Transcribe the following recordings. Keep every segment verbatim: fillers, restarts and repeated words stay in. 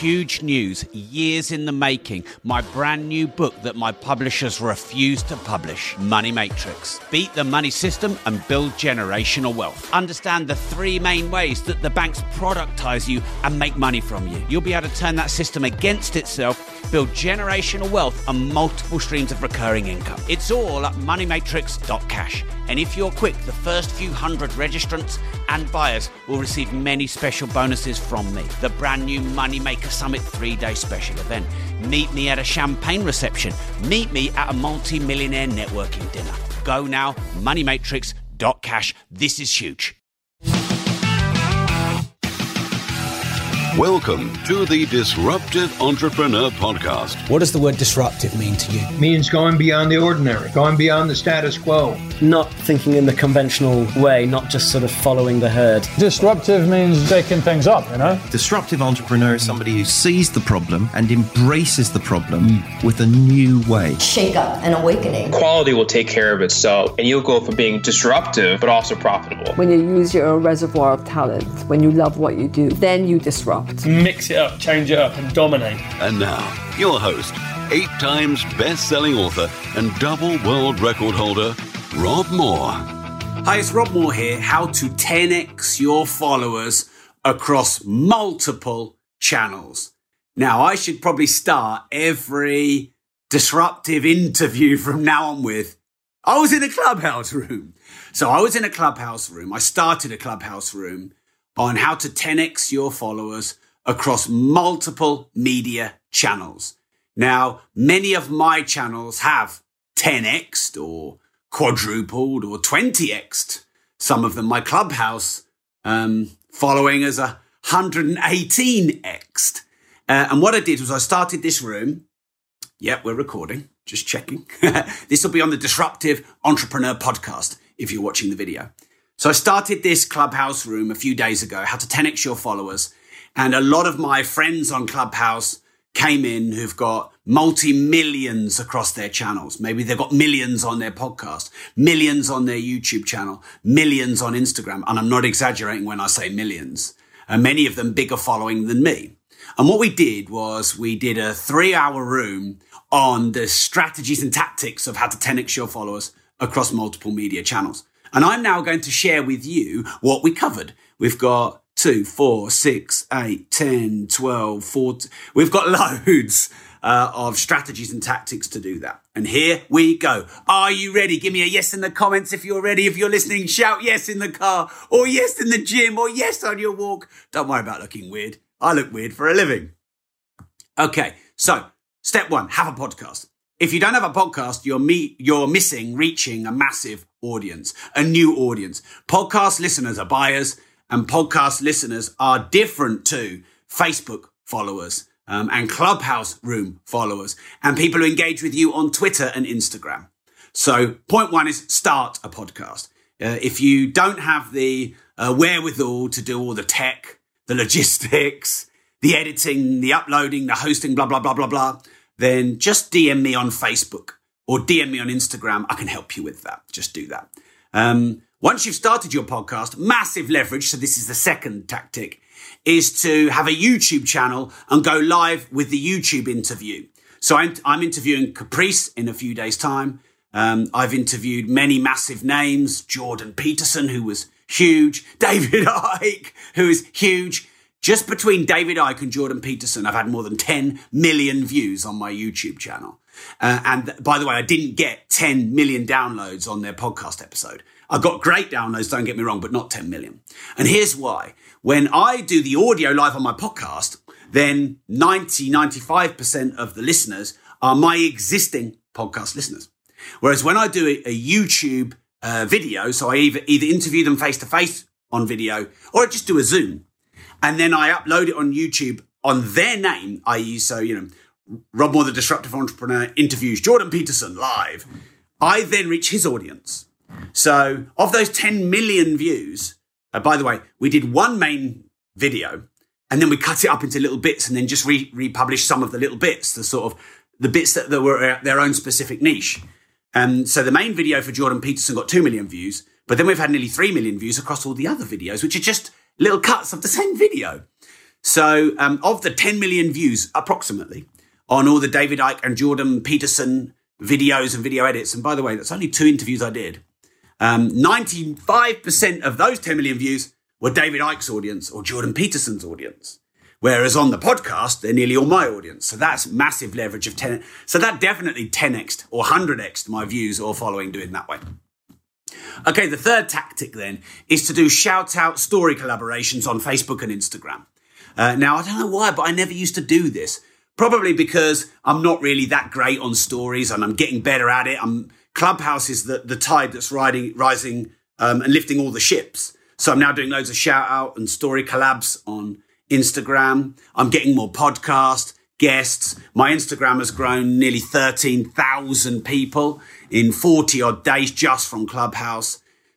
huge news, years in the making, my brand new book that my publishers refuse to publish, Money Matrix. Beat the money system and build generational wealth. Understand the three main ways that the banks productize you and make money from you. You'll be able to turn that system against itself, build generational wealth and multiple streams of recurring income. It's all at money matrix dot cash. And if you're quick, the first few hundred registrants and buyers will receive many special bonuses from me. The brand new Moneymaker Summit three-day special event. Meet me at a champagne reception. Meet me at a multi-millionaire networking dinner. Go now, money matrix dot cash. This is huge. Welcome to the Disruptive Entrepreneur Podcast. What does the word disruptive mean to you? It means going beyond the ordinary, going beyond the status quo. Not thinking in the conventional way, not just sort of following the herd. Disruptive means shaking things up, you know? Disruptive entrepreneur is somebody who sees the problem and embraces the problem mm. with a new way. Shake up and awakening. Quality will take care of itself, and you'll go from being disruptive, but also profitable. When you use your reservoir of talent, when you love what you do, then you disrupt. Mix it up, change it up, and dominate. And now, your host, eight times best-selling author and double world record holder, Rob Moore. Hi, it's Rob Moore here. How to ten x your followers across multiple channels. Now, I should probably start every disruptive interview from now on with, I was in a Clubhouse room. So I was in a Clubhouse room. I started a Clubhouse room on how to ten x your followers across multiple media channels. Now, many of my channels have ten x'd or quadrupled or twenty x'd. Some of them, my Clubhouse um, following as a one hundred eighteen x'd. Uh, and what I did was I started this room. Yep, we're recording. Just checking. This will be on the Disruptive Entrepreneur Podcast if you're watching the video. So I started this Clubhouse room a few days ago, how to ten x your followers. And a lot of my friends on Clubhouse came in who've got multi-millions across their channels. Maybe they've got millions on their podcast, millions on their YouTube channel, millions on Instagram. And I'm not exaggerating when I say millions. And many of them bigger following than me. And what we did was we did a three-hour room on the strategies and tactics of how to ten x your followers across multiple media channels. And I'm now going to share with you what we covered. We've got two, four, six, eight, ten, twelve, fourteen. We've got loads uh, of strategies and tactics to do that. And here we go. Are you ready? Give me a yes in the comments if you're ready. If you're listening, shout yes in the car or yes in the gym or yes on your walk. Don't worry about looking weird. I look weird for a living. Okay, so step one, have a podcast. If you don't have a podcast, you're me, you're missing reaching a massive audience, a new audience. Podcast listeners are buyers and podcast listeners are different to Facebook followers um, and Clubhouse room followers and people who engage with you on Twitter and Instagram. So point one is start a podcast. Uh, if you don't have the uh, wherewithal to do all the tech, the logistics, the editing, the uploading, the hosting, blah, blah, blah, blah, blah, then just D M me on Facebook or D M me on Instagram. I can help you with that. Just do that. Um, once you've started your podcast, massive leverage, so this is the second tactic, is to have a YouTube channel and go live with the YouTube interview. So I'm, I'm interviewing Caprice in a few days' time. Um, I've interviewed many massive names, Jordan Peterson, who was huge, David Icke, who is huge. Just between David Icke and Jordan Peterson, I've had more than ten million views on my YouTube channel. Uh, and by the way, I didn't get ten million downloads on their podcast episode. I got great downloads, don't get me wrong, but not ten million. And here's why. When I do the audio live on my podcast, then ninety, ninety-five percent of the listeners are my existing podcast listeners. Whereas when I do a, a YouTube uh, video, so I either, either interview them face to face on video or I just do a Zoom. And then I upload it on YouTube on their name, that is, so, you know, Rob Moore, the Disruptive Entrepreneur, interviews Jordan Peterson live. I then reach his audience. So of those ten million views, uh, by the way, we did one main video and then we cut it up into little bits and then just re- republish some of the little bits, the sort of the bits that, that were their own specific niche. Um, so the main video for Jordan Peterson got two million views, but then we've had nearly three million views across all the other videos, which are just little cuts of the same video. So um, of the ten million views, approximately, on all the David Icke and Jordan Peterson videos and video edits, and by the way, that's only two interviews I did, um, ninety-five percent of those ten million views were David Icke's audience or Jordan Peterson's audience. Whereas on the podcast, they're nearly all my audience. So that's massive leverage of ten. So that definitely ten X'd or one hundred X'd my views or following doing that way. Okay, the third tactic then is to do shout out story collaborations on Facebook and Instagram. Uh, now, I don't know why, but I never used to do this. Probably because I'm not really that great on stories and I'm getting better at it. I'm, Clubhouse is the, the tide that's riding, rising um, and lifting all the ships. So I'm now doing loads of shout out and story collabs on Instagram. I'm getting more podcast guests. My Instagram has grown nearly thirteen thousand people in forty odd days just from Clubhouse.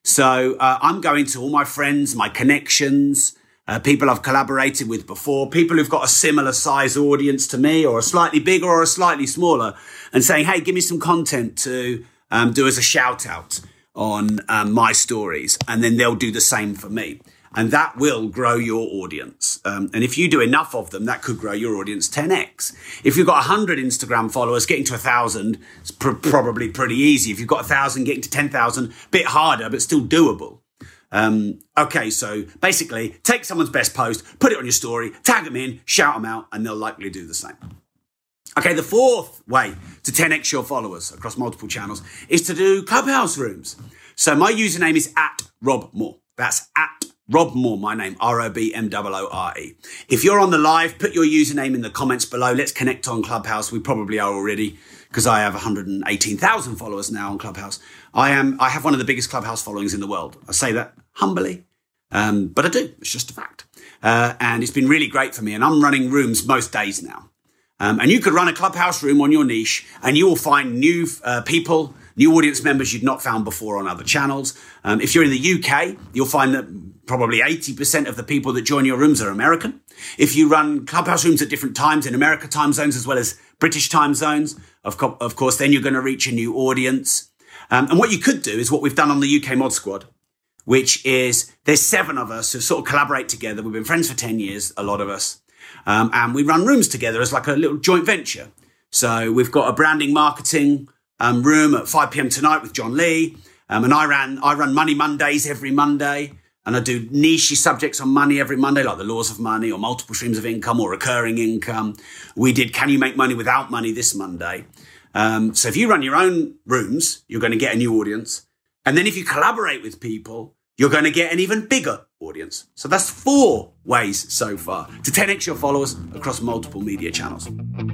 So uh, I'm going to all my friends, my connections, uh, people I've collaborated with before, people who've got a similar size audience to me or a slightly bigger or a slightly smaller, and saying, hey, give me some content to um, do as a shout out on um, my stories. And then they'll do the same for me. And that will grow your audience. Um, and if you do enough of them, that could grow your audience ten X. If you've got one hundred Instagram followers, getting to one thousand is pr- probably pretty easy. If you've got one thousand, getting to ten thousand, a bit harder, but still doable. Um, okay, so basically, take someone's best post, put it on your story, tag them in, shout them out, and they'll likely do the same. Okay, the fourth way to ten X your followers across multiple channels is to do Clubhouse rooms. So my username is at Rob Moore. That's at Rob Moore, my name, R O B M O O R E. If you're on the live, put your username in the comments below. Let's connect on Clubhouse. We probably are already because I have one hundred eighteen thousand followers now on Clubhouse. I am. I have one of the biggest Clubhouse followings in the world. I say that humbly, um, but I do. It's just a fact. Uh, and it's been really great for me. And I'm running rooms most days now. Um, and you could run a Clubhouse room on your niche and you will find new uh, people, new audience members you'd not found before on other channels. Um, if you're in the U K, you'll find that probably eighty percent of the people that join your rooms are American. If you run Clubhouse rooms at different times in America time zones as well as British time zones, of, co- of course, then you're going to reach a new audience. Um, and what you could do is what we've done on the U K Mod Squad, which is there's seven of us who sort of collaborate together. We've been friends for ten years, a lot of us. Um, and we run rooms together as like a little joint venture. So we've got a branding marketing um, room at five p.m. tonight with John Lee. Um, and I ran, I run Money Mondays every Monday. And I do niche subjects on money every Monday, like the laws of money or multiple streams of income or recurring income. We did Can You Make Money Without Money this Monday. Um, so if you run your own rooms, you're going to get a new audience. And then if you collaborate with people, you're going to get an even bigger audience. So that's four ways so far to ten X your followers across multiple media channels.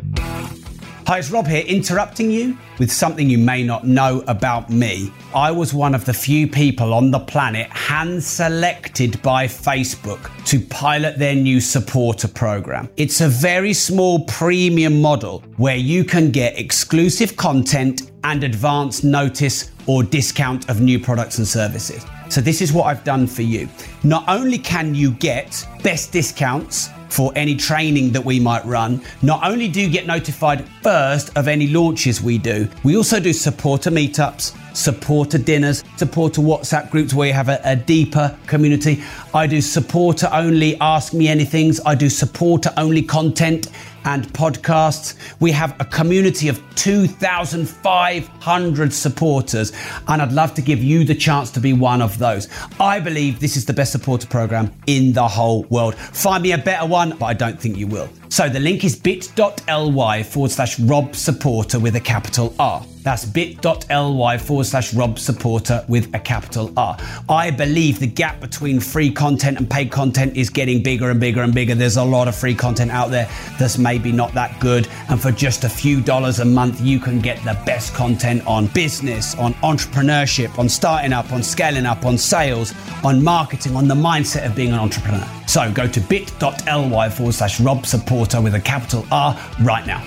Hi, it's Rob here, interrupting you with something you may not know about me. I was one of the few people on the planet hand-selected by Facebook to pilot their new supporter program. It's a very small premium model where you can get exclusive content and advance notice or discount of new products and services. So this is what I've done for you. Not only can you get best discounts for any training that we might run, not only do you get notified first of any launches we do, we also do supporter meetups, supporter dinners, supporter WhatsApp groups where you have a, a deeper community. I do supporter only Ask Me Anythings. I do supporter only content and podcasts. We have a community of two thousand five hundred supporters, and I'd love to give you the chance to be one of those. I believe this is the best supporter program in the whole world. Find me a better one, but I don't think you will. So the link is bit.ly forward slash Rob Supporter with a capital R. That's bit.ly forward slash Rob Supporter with a capital R. I believe the gap between free content and paid content is getting bigger and bigger and bigger. There's a lot of free content out there that's maybe not that good. And for just a few dollars a month, you can get the best content on business, on entrepreneurship, on starting up, on scaling up, on sales, on marketing, on the mindset of being an entrepreneur. So go to bit.ly forward slash Rob Supporter with a capital R right now.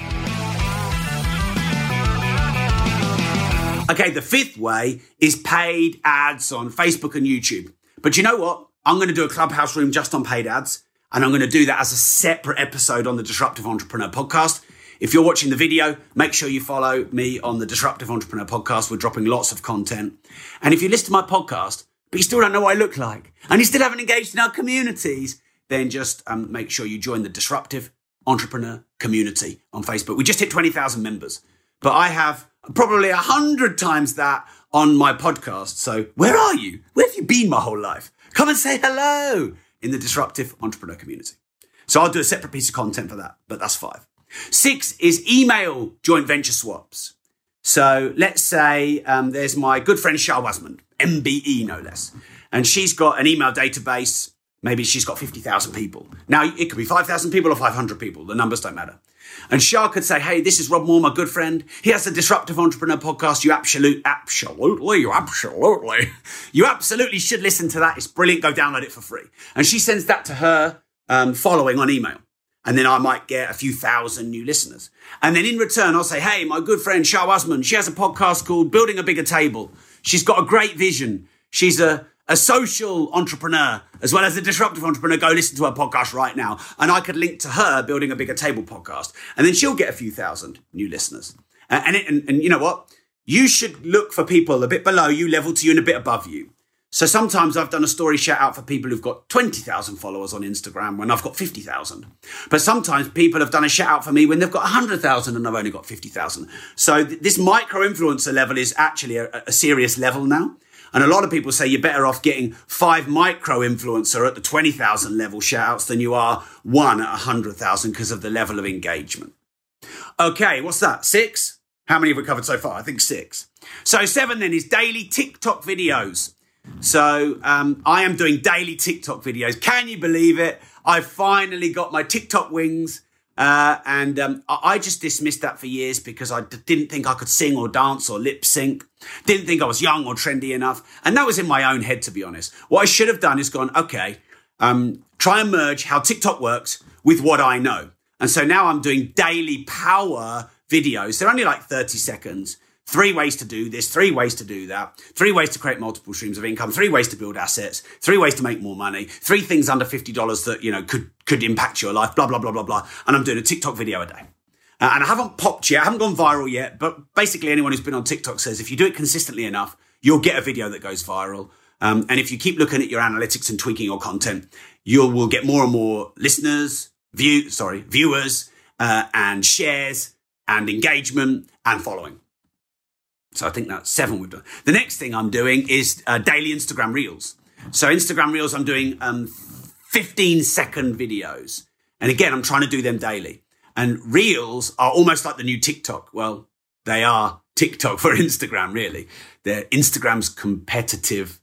Okay, the fifth way is paid ads on Facebook and YouTube. But you know what? I'm going to do a Clubhouse room just on paid ads, and I'm going to do that as a separate episode on the Disruptive Entrepreneur Podcast. If you're watching the video, make sure you follow me on the Disruptive Entrepreneur Podcast. We're dropping lots of content. And if you listen to my podcast, but you still don't know what I look like, and you still haven't engaged in our communities, then just um, make sure you join the Disruptive Entrepreneur Community on Facebook. We just hit twenty thousand members, but I have probably a hundred times that on my podcast. So where are you? Where have you been my whole life? Come and say hello in the Disruptive Entrepreneur Community. So I'll do a separate piece of content for that, but that's five. Six is email joint venture swaps. So let's say um, there's my good friend Shah Wasmond, M B E no less, and she's got an email database. Maybe she's got fifty thousand people. Now, it could be five thousand people or five hundred people. The numbers don't matter. And Shah could say, hey, this is Rob Moore, my good friend. He has the Disruptive Entrepreneur podcast. You absolutely, absolutely, you absolutely, you absolutely should listen to that. It's brilliant. Go download it for free. And she sends that to her um, following on email. And then I might get a few thousand new listeners. And then in return, I'll say, hey, my good friend Shah Wasmond, she has a podcast called Building a Bigger Table. She's got a great vision. She's a A social entrepreneur, as well as a disruptive entrepreneur. Go listen to her podcast right now. And I could link to her Building a Bigger Table podcast. And then she'll get a few thousand new listeners. Uh, and, it, and, and you know what? You should look for people a bit below you, level to you, and a bit above you. So sometimes I've done a story shout out for people who've got twenty thousand followers on Instagram when I've got fifty thousand. But sometimes people have done a shout out for me when they've got one hundred thousand and I've only got fifty thousand. So th- this micro influencer level is actually a, a serious level now. And a lot of people say you're better off getting five micro influencer at the twenty thousand level shout outs than you are one at one hundred thousand because of the level of engagement. Okay, what's that? Six? How many have we covered so far? I think six. So seven then is daily TikTok videos. So um, I am doing daily TikTok videos. Can you believe it? I finally got my TikTok wings. Uh, and um, I just dismissed that for years because I d- didn't think I could sing or dance or lip sync. Didn't think I was young or trendy enough. And that was in my own head, to be honest. What I should have done is gone, okay, um, try and merge how TikTok works with what I know. And so now I'm doing daily power videos. They're only like thirty seconds. Three ways to do this, three ways to do that, three ways to create multiple streams of income, three ways to build assets, three ways to make more money, three things under fifty dollars that, you know, could, could impact your life, blah, blah, blah, blah, blah. And I'm doing a TikTok video a day. Uh, and I haven't popped yet, I haven't gone viral yet, but basically anyone who's been on TikTok says if you do it consistently enough, you'll get a video that goes viral. Um, and if you keep looking at your analytics and tweaking your content, you will get more and more listeners, view, sorry, viewers, uh, and shares and engagement and following. So I think that's seven we've done. The next thing I'm doing is uh, daily Instagram Reels. So Instagram Reels, I'm doing um, fifteen second videos. And again, I'm trying to do them daily. And Reels are almost like the new TikTok. Well, they are TikTok for Instagram, really. They're Instagram's competitive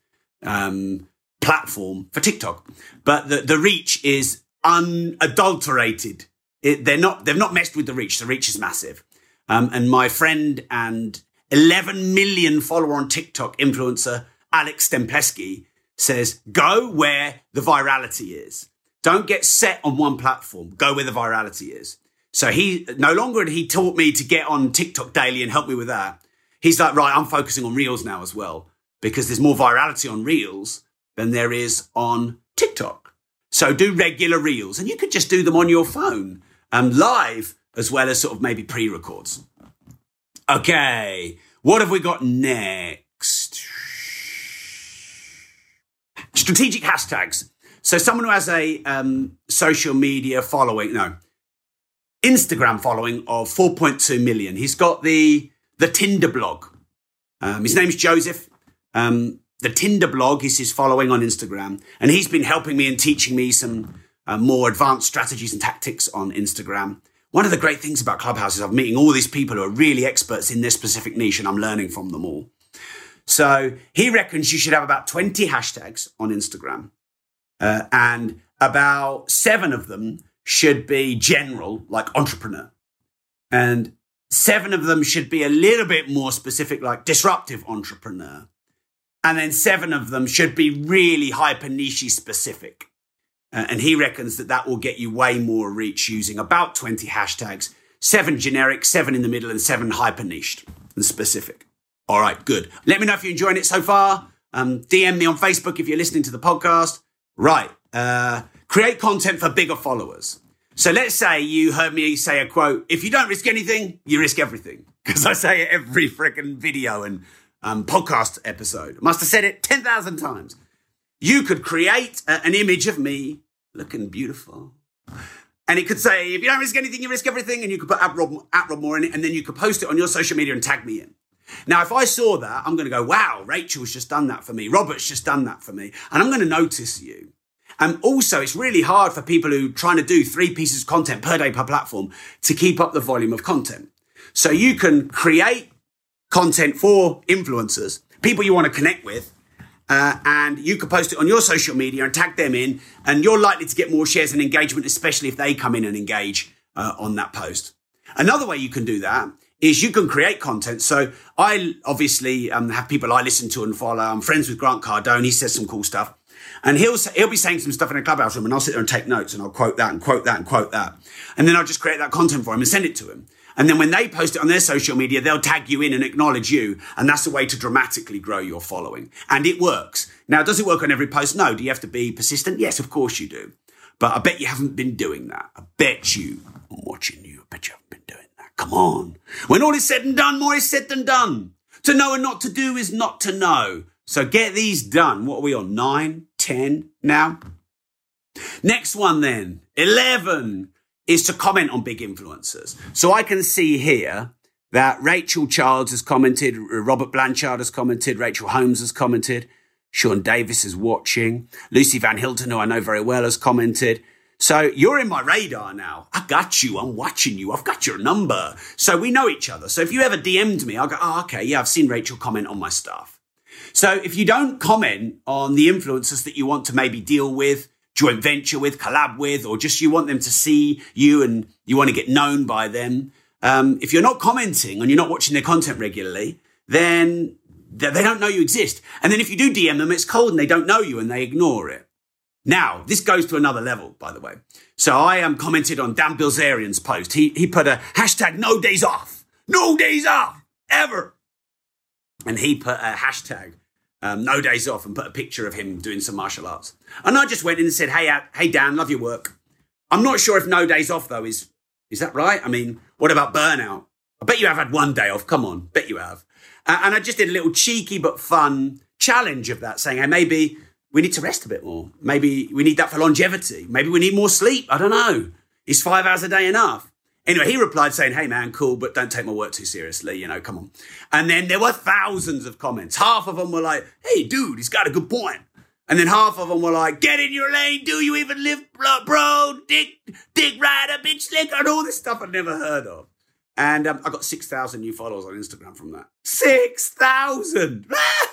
um, platform for TikTok. But the, the reach is unadulterated. It, they're not, they've not messed with the reach. The reach is massive. Um, and my friend and eleven million follower on TikTok influencer, Alex Stempleski, says, go where the virality is. Don't get set on one platform. Go where the virality is. So he, no longer had he taught me to get on TikTok daily and help me with that. He's like, right, I'm focusing on Reels now as well, because there's more virality on Reels than there is on TikTok. So do regular Reels, and you could just do them on your phone, um, live, as well as sort of maybe pre-records. Okay, what have we got next? Strategic hashtags. So someone who has a um, social media following, no, Instagram following of four point two million. He's got the the Tinder blog. Um, his name's Joseph. Um, the Tinder blog is his following on Instagram. And he's been helping me and teaching me some uh, more advanced strategies and tactics on Instagram. One of the great things about Clubhouse is I'm meeting all these people who are really experts in this specific niche, and I'm learning from them all. So he reckons you should have about twenty hashtags on Instagram, uh, and about seven of them should be general, like entrepreneur. And seven of them should be a little bit more specific, like disruptive entrepreneur. And then seven of them should be really hyper niche specific. Uh, and he reckons that that will get you way more reach using about twenty hashtags, seven generic, seven in the middle, and seven hyper niched and specific. All right, good. Let me know if you're enjoying it so far. Um, D M me on Facebook if you're listening to the podcast. Right. Uh, create content for bigger followers. So let's say you heard me say a quote, if you don't risk anything, you risk everything. Because I say it every freaking video and um, podcast episode. I must have said it ten thousand times. You could create a, an image of me looking beautiful. And it could say, if you don't risk anything, you risk everything. And you could put at Rob, at Rob Moore in it. And then you could post it on your social media and tag me in. Now, if I saw that, I'm going to go, wow, Rachel's just done that for me. Robert's just done that for me. And I'm going to notice you. And also, it's really hard for people who are trying to do three pieces of content per day per platform to keep up the volume of content. So you can create content for influencers, people you want to connect with, uh, and you can post it on your social media and tag them in, and you're likely to get more shares and engagement, especially if they come in and engage uh, on that post. Another way you can do that is you can create content. So I obviously um, have people I listen to and follow. I'm friends with Grant Cardone. He says some cool stuff. And he'll he'll be saying some stuff in a Clubhouse room, and I'll sit there and take notes, and I'll quote that and quote that and quote that. And then I'll just create that content for him and send it to him. And then when they post it on their social media, they'll tag you in and acknowledge you. And that's a way to dramatically grow your following. And it works. Now, does it work on every post? No. Do you have to be persistent? Yes, of course you do. But I bet you haven't been doing that. I bet you, I'm watching you, I bet you haven't been doing that. Come on. When all is said and done, more is said than done. To know and not to do is not to know. So get these done. What are we on? Nine, ten now? Next one then, eleven, is to comment on big influencers. So I can see here that Rachel Childs has commented, Robert Blanchard has commented, Rachel Holmes has commented, Sean Davis is watching, Lucy Van Hilton, who I know very well, has commented. So you're in my radar now. I got you. I'm watching you. I've got your number. So we know each other. So if you ever D M'd me, I'll go, oh, okay, yeah, I've seen Rachel comment on my stuff. So if you don't comment on the influencers that you want to maybe deal with, joint venture with, collab with, or just you want them to see you and you want to get known by them, um, if you're not commenting and you're not watching their content regularly, then they don't know you exist. And then if you do D M them, it's cold and they don't know you and they ignore it. Now, this goes to another level, by the way. So I am um, commented on Dan Bilzerian's post. He, he put a hashtag no days off, no days off, ever. And he put a hashtag um, no days off and put a picture of him doing some martial arts. And I just went in and said, hey, uh, hey, Dan, love your work. I'm not sure if no days off, though, is, is that right? I mean, what about burnout? I bet you have had one day off. Come on, bet you have. Uh, and I just did a little cheeky but fun challenge of that, saying, hey, maybe we need to rest a bit more. Maybe we need that for longevity. Maybe we need more sleep. I don't know. Is five hours a day enough? Anyway, he replied saying, hey, man, cool, but don't take my work too seriously. You know, come on. And then there were thousands of comments. Half of them were like, hey, dude, he's got a good point. And then half of them were like, get in your lane. Do you even live, bro? Dick, dick rider, bitch slicker, and all this stuff I'd never heard of. And um, I got six thousand new followers on Instagram from that. six thousand!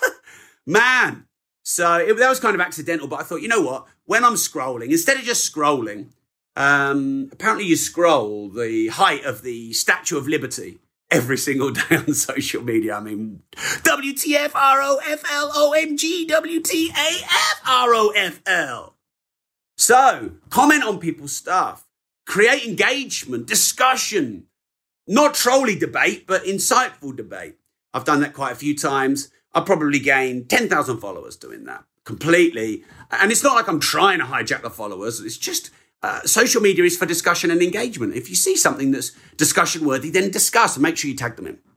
Man. So it, that was kind of accidental, but I thought, you know what? When I'm scrolling, instead of just scrolling, um, apparently you scroll the height of the Statue of Liberty every single day on social media. I mean, W T F R O F L O M G W T A F R O F L. So comment on people's stuff, create engagement, discussion, not trolly debate, but insightful debate. I've done that quite a few times. I've probably gained ten thousand followers doing that completely. And it's not like I'm trying to hijack the followers. It's just uh, social media is for discussion and engagement. If you see something that's discussion worthy, then discuss and make sure you tag them in.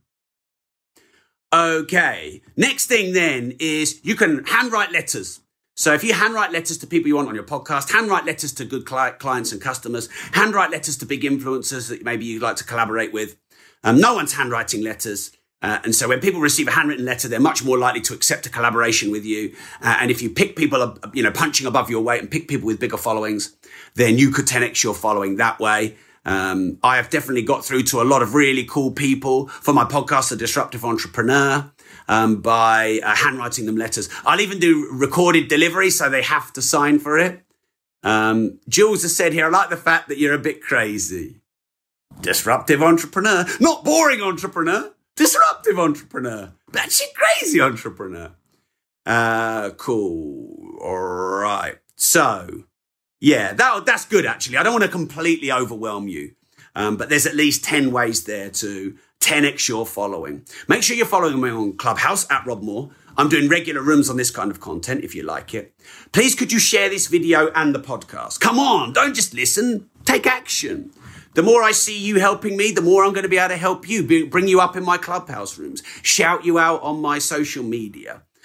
Okay. Next thing then is you can handwrite letters. So if you handwrite letters to people you want on your podcast, handwrite letters to good cli- clients and customers, handwrite letters to big influencers that maybe you'd like to collaborate with. Um, no one's handwriting letters. Uh, and so when people receive a handwritten letter, they're much more likely to accept a collaboration with you. Uh, and if you pick people, uh, you know, punching above your weight and pick people with bigger followings, then you could ten X your following that way. Um, I have definitely got through to a lot of really cool people for my podcast, The Disruptive Entrepreneur, um, by uh, handwriting them letters. I'll even do recorded delivery, so they have to sign for it. Um, Jules has said here, I like the fact that you're a bit crazy. Disruptive entrepreneur, not boring entrepreneur. Disruptive entrepreneur. That's a crazy entrepreneur. Uh, cool. All right. So, yeah, that, that's good, actually. I don't want to completely overwhelm you. Um, but there's at least ten ways there to ten X your following. Make sure you're following me on Clubhouse at Rob Moore. I'm doing regular rooms on this kind of content if you like it. Please, could you share this video and the podcast? Come on, don't just listen. Take action. The more I see you helping me, the more I'm going to be able to help you, bring you up in my Clubhouse rooms, shout you out on my social media.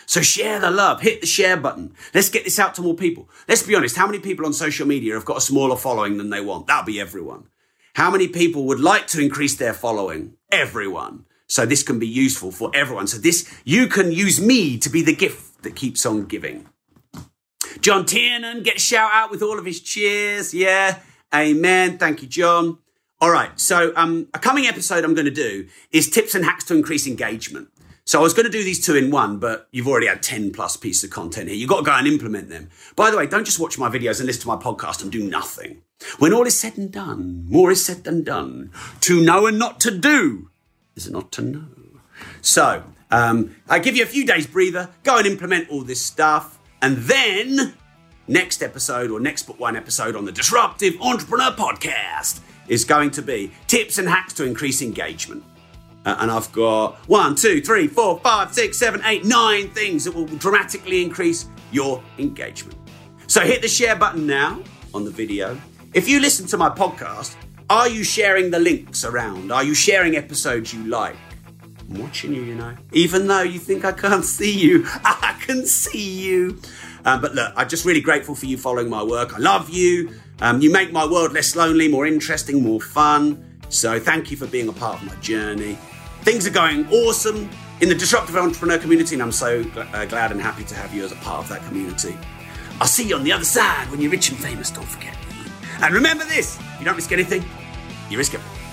So share the love, hit the share button. Let's get this out to more people. Let's be honest, how many people on social media have got a smaller following than they want? That'll be everyone. How many people would like to increase their following? Everyone. So this can be useful for everyone. So this, you can use me to be the gift that keeps on giving. John Tiernan, get a shout out with all of his cheers. Yeah. Amen. Thank you, John. All right. So um, a coming episode I'm going to do is tips and hacks to increase engagement. So I was going to do these two in one, but you've already had ten plus pieces of content here. You've got to go and implement them. By the way, don't just watch my videos and listen to my podcast and do nothing. When all is said and done, more is said than done. To know and not to do is not to know. So um, I give you a few days breather. Go and implement all this stuff. And then next episode or next but one episode on the Disruptive Entrepreneur Podcast is going to be tips and hacks to increase engagement. Uh, and I've got one, two, three, four, five, six, seven, eight, nine things that will dramatically increase your engagement. So hit the share button now on the video. If you listen to my podcast, are you sharing the links around? Are you sharing episodes you like? I'm watching you, you know. Even though you think I can't see you, I can see you. Um, but look, I'm just really grateful for you following my work. I love you. Um, you make my world less lonely, more interesting, more fun. So thank you for being a part of my journey. Things are going awesome in the Disruptive Entrepreneur community, and I'm so uh, glad and happy to have you as a part of that community. I'll see you on the other side when you're rich and famous, don't forget. And remember this, you don't risk anything, you risk everything.